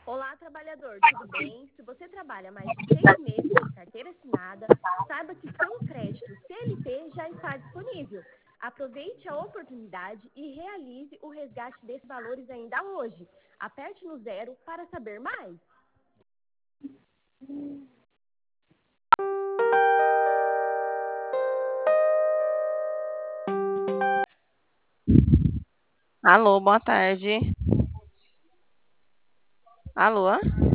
Olá, trabalhador, tudo bem? Se você trabalha mais de 6 meses de carteira assinada, saiba que seu crédito CLT já está disponível. Aproveite a oportunidade e realize o resgate desses valores ainda hoje. Aperte no zero para saber mais. Alô, boa tarde. Alô?